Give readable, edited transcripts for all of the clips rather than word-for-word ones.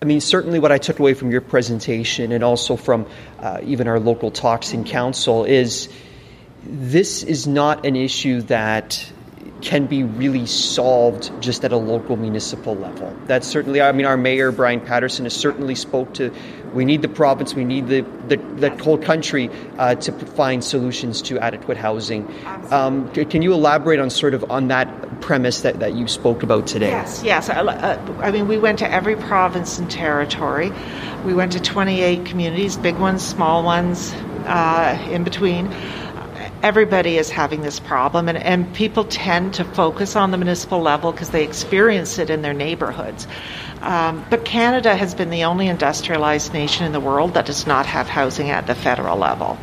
I mean, certainly what I took away from your presentation and also from even our local talks in council is this is not an issue that can be really solved just at a local municipal level. That's certainly, I mean, our mayor, Brian Patterson, has certainly spoke to, we need the province, we need the whole country to find solutions to adequate housing. Can you elaborate on sort of on that premise that you spoke about today? Yes. I mean, we went to every province and territory. We went to 28 communities, big ones, small ones, in between. Everybody is having this problem, and people tend to focus on the municipal level because they experience it in their neighborhoods. But Canada has been the only industrialized nation in the world that does not have housing at the federal level.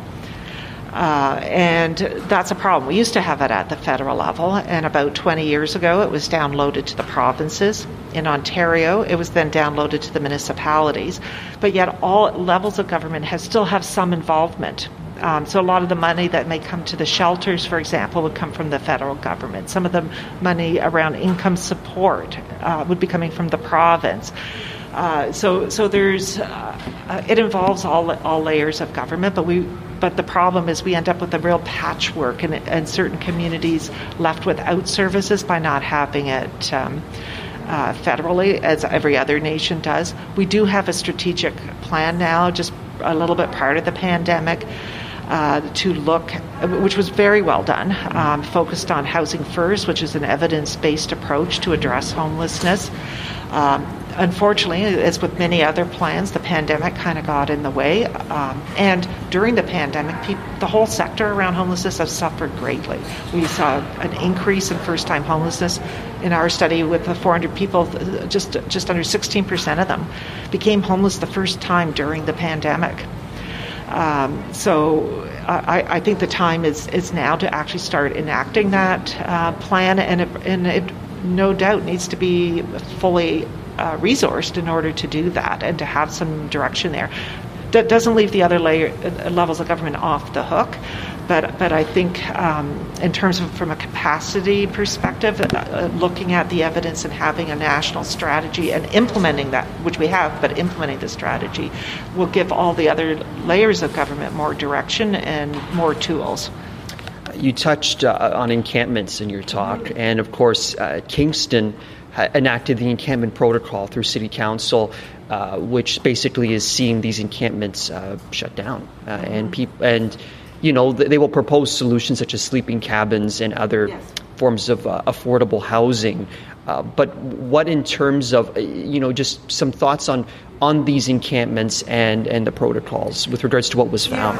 And that's a problem. We used to have it at the federal level, and about 20 years ago it was downloaded to the provinces. In Ontario, it was then downloaded to the municipalities. But yet all levels of government still have some involvement. So a lot of the money that may come to the shelters, for example, would come from the federal government. Some of the money around income support would be coming from the province. So there's it involves all layers of government, but the problem is we end up with a real patchwork and certain communities left without services by not having it federally, as every other nation does. We do have a strategic plan now, just a little bit prior to the pandemic, to look, which was very well done, focused on housing first, which is an evidence-based approach to address homelessness. Unfortunately, as with many other plans, the pandemic kind of got in the way. And during the pandemic, the whole sector around homelessness has suffered greatly. We saw an increase in first-time homelessness. In our study with the 400 people, just under 16% of them became homeless the first time during the pandemic. So I think the time is now to actually start enacting that plan, and it no doubt needs to be fully resourced in order to do that and to have some direction there. That doesn't leave the other levels of government off the hook, but I think in terms of from a capacity perspective, looking at the evidence and having a national strategy and implementing that, which we have, but implementing the strategy will give all the other layers of government more direction and more tools. You touched on encampments in your talk, and of course Kingston enacted the encampment protocol through City Council, which basically is seeing these encampments shut down, and you know, they will propose solutions such as sleeping cabins and other forms of affordable housing. But what in terms of, you know, just some thoughts on these encampments and the protocols with regards to what was found?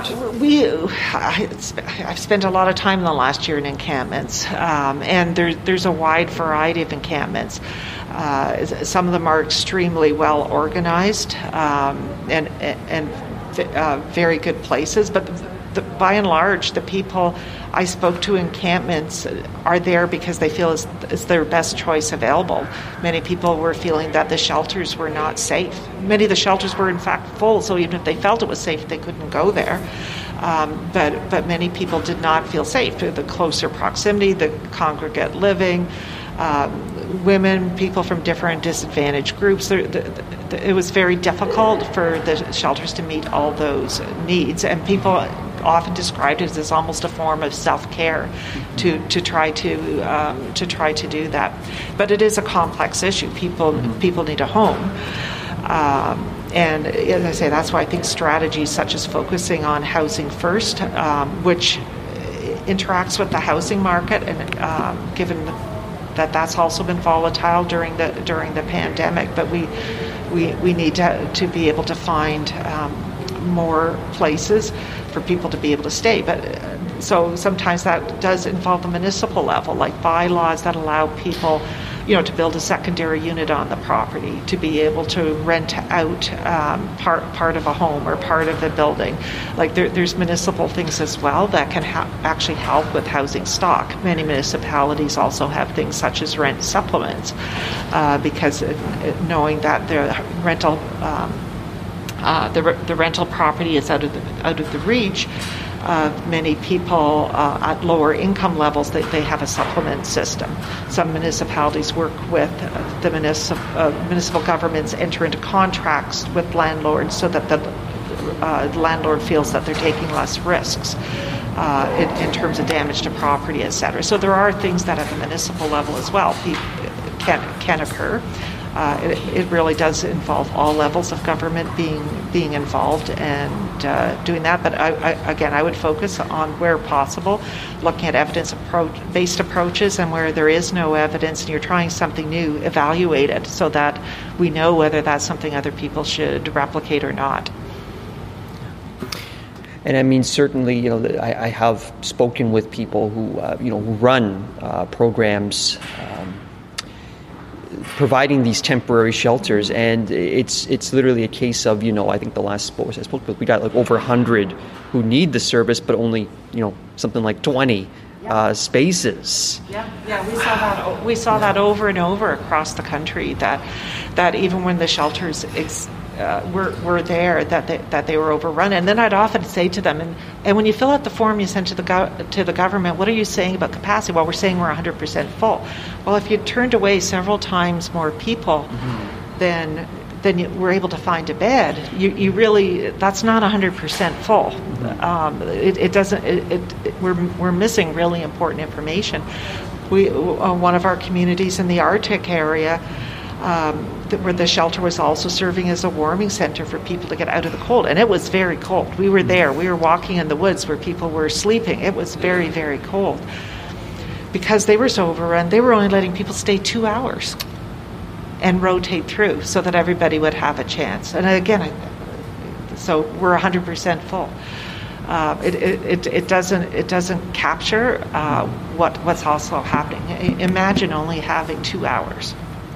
I've spent a lot of time in the last year in encampments, and there's a wide variety of encampments. Some of them are extremely well organized and very good places, but by and large, the people I spoke to in encampments are there because they feel it's their best choice available. Many people were feeling that the shelters were not safe. Many of the shelters were in fact full, so even if they felt it was safe, they couldn't go there. But many people did not feel safe. The closer proximity, the congregate living, women, people from different disadvantaged groups. It was very difficult for the shelters to meet all those needs, and people often described it as almost a form of self-care to try to do that. But it is a complex issue. People need a home. And as I say, that's why I think strategies such as focusing on housing first, which interacts with the housing market, and given that's also been volatile during the pandemic, but we need to be able to find more places for people to be able to stay. But so sometimes that does involve the municipal level, like bylaws that allow people, you know, to build a secondary unit on the property, to be able to rent out part of a home or part of the building. Like there's municipal things as well that can actually help with housing stock. Many municipalities also have things such as rent supplements, because knowing that the rental property is out of the reach, of many people at lower income levels that they have a supplement system. Some municipalities work with the municipal governments, enter into contracts with landlords so that the landlord feels that they're taking less risks in terms of damage to property, etc. So there are things that at the municipal level as well can occur. It really does involve all levels of government being involved and doing that. But I would focus on where possible, looking at evidence-based approaches, and where there is no evidence and you're trying something new, evaluate it so that we know whether that's something other people should replicate or not. And I mean, certainly, I have spoken with people who, who run programs providing these temporary shelters, and it's literally a case of, I think the last post I spoke with, we got like over 100 who need the service, but only, something like 20 spaces. Yeah, we saw that over and over across the country, that even when the shelters were there, that they were overrun. And then I'd often say to them, and when you fill out the form you send to the government, what are you saying about capacity? Well, we're saying we're 100% full. Well, if you turned away several times more people, then you were able to find a bed. You really, that's not 100% full. It doesn't. We're missing really important information. One of our communities in the Arctic area, where the shelter was also serving as a warming center for people to get out of the cold. And it was very cold. We were there. We were walking in the woods where people were sleeping. It was very, very cold. Because they were so overrun, they were only letting people stay 2 hours and rotate through so that everybody would have a chance. And again, so we're 100% full. It doesn't capture what's also happening. Imagine only having 2 hours.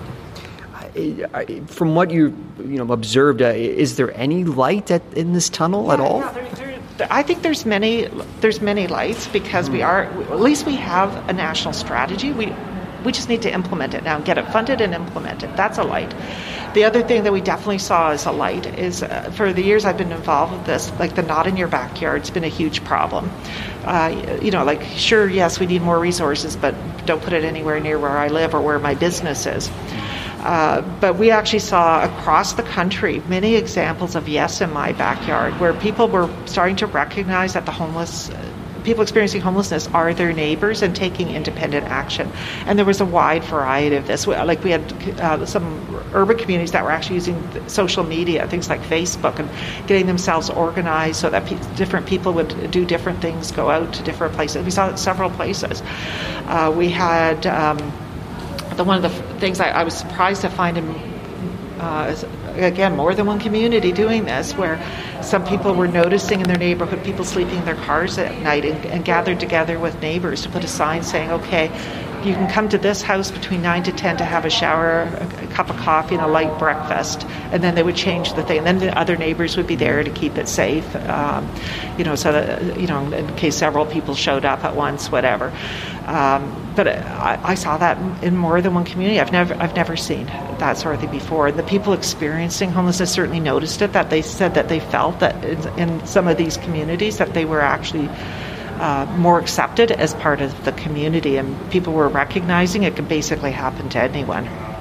From what you observed, is there any light in this tunnel at all? I think there's many lights because at least we have a national strategy. We just need to implement it now, get it funded and implement it. That's a light. The other thing that we definitely saw as a light is, for the years I've been involved with this, like the not in your backyard's been a huge problem. Sure, yes, we need more resources, but don't put it anywhere near where I live or where my business is. But we actually saw across the country many examples of yes in my backyard, where people were starting to recognize that people experiencing homelessness are their neighbors and taking independent action. And there was a wide variety of this. We had some urban communities that were actually using social media, things like Facebook, and getting themselves organized so that different people would do different things, go out to different places. We saw it several places. We had one of the things I was surprised to find again, more than one community doing this, where some people were noticing in their neighborhood people sleeping in their cars at night and gathered together with neighbors to put a sign saying, okay, you can come to this house between 9 to 10 to have a shower, a cup of coffee, and a light breakfast. And then they would change the thing. And then the other neighbors would be there to keep it safe, so that, in case several people showed up at once, whatever. But I saw that in more than one community. I've never seen that sort of thing before. The people experiencing homelessness certainly noticed it, that they said that they felt that in some of these communities that they were actually more accepted as part of the community, and people were recognizing it could basically happen to anyone.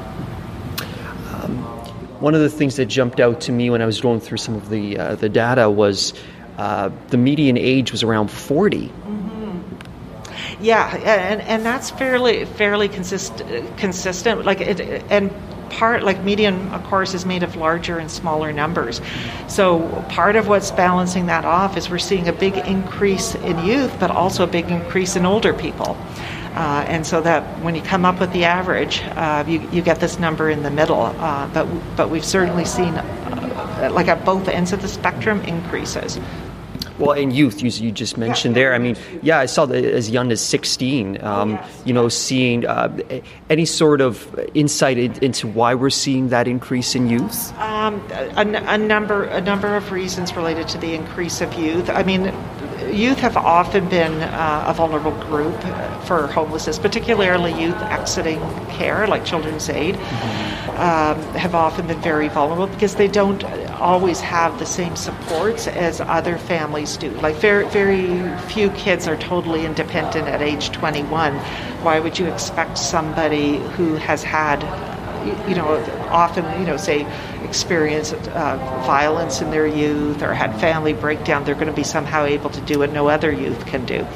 One of the things that jumped out to me when I was going through some of the data was the median age was around 40. Yeah, and that's fairly consistent. Median, of course, is made of larger and smaller numbers. So part of what's balancing that off is we're seeing a big increase in youth, but also a bbig increase in older people. And so that when you come up with the average, you get this number in the middle. But we've certainly seen, at both ends of the spectrum, increases. Well, in youth, you just mentioned there. I mean, I saw that as young as 16. Seeing any sort of insight into why we're seeing that increase in youth. A number of reasons related to the increase of youth. I mean, youth have often been a vulnerable group for homelessness, particularly youth exiting care, like Children's Aid. have often been very vulnerable because they don't always have the same supports as other families do. Like very, very few kids are totally independent at age 21. Why would you expect somebody who has had, often, say, experienced violence in their youth or had family breakdown, they're going to be somehow able to do what no other youth can do.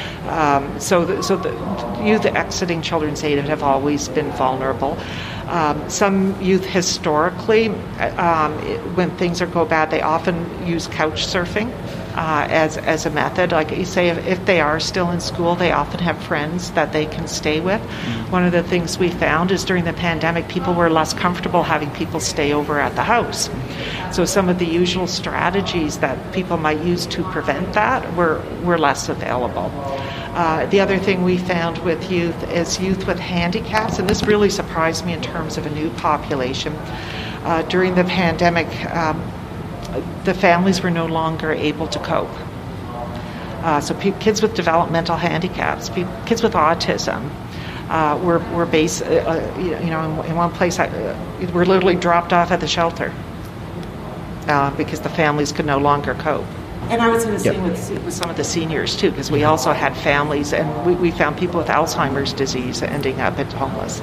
So the youth exiting Children's Aid have always been vulnerable. Some youth historically, when things go bad, they often use couch surfing as a method. Like you say, if they are still in school, they often have friends that they can stay with. One of the things we found is during the pandemic, people were less comfortable having people stay over at the house. So some of the usual strategies that people might use to prevent that were less available. The other thing we found with youth is youth with handicaps, and this really surprised me in terms of a new population. During the pandemic, the families were no longer able to cope. So kids with developmental handicaps, kids with autism, were based, in one place, were literally dropped off at the shelter because the families could no longer cope. And I was going to say with some of the seniors too, because we also had families, and we found people with Alzheimer's disease ending up at homeless.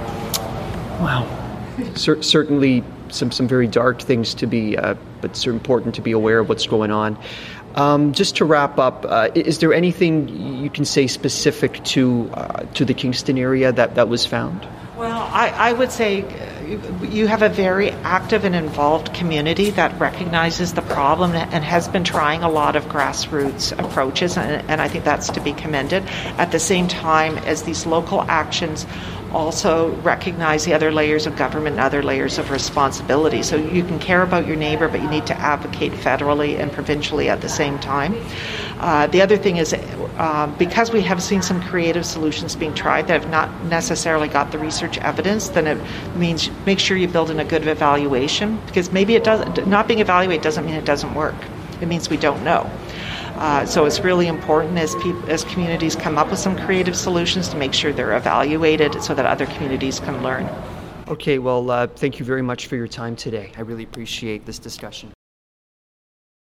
Wow. Certainly some very dark things to be, but it's important to be aware of what's going on. Just to wrap up, is there anything you can say specific to the Kingston area that was found? Well, I would say you have a very active and involved community that recognizes the problem and has been trying a lot of grassroots approaches, and I think that's to be commended. At the same time as these local actions also recognize the other layers of government and other layers of responsibility. So you can care about your neighbor, but you need to advocate federally and provincially at the same time. The other thing is, because we have seen some creative solutions being tried that have not necessarily got the research evidence, then it means make sure you build in a good evaluation, because maybe it does not being evaluated doesn't mean it doesn't work. It means we don't know. So it's really important as communities come up with some creative solutions to make sure they're evaluated so that other communities can learn. Okay, well, thank you very much for your time today. I really appreciate this discussion.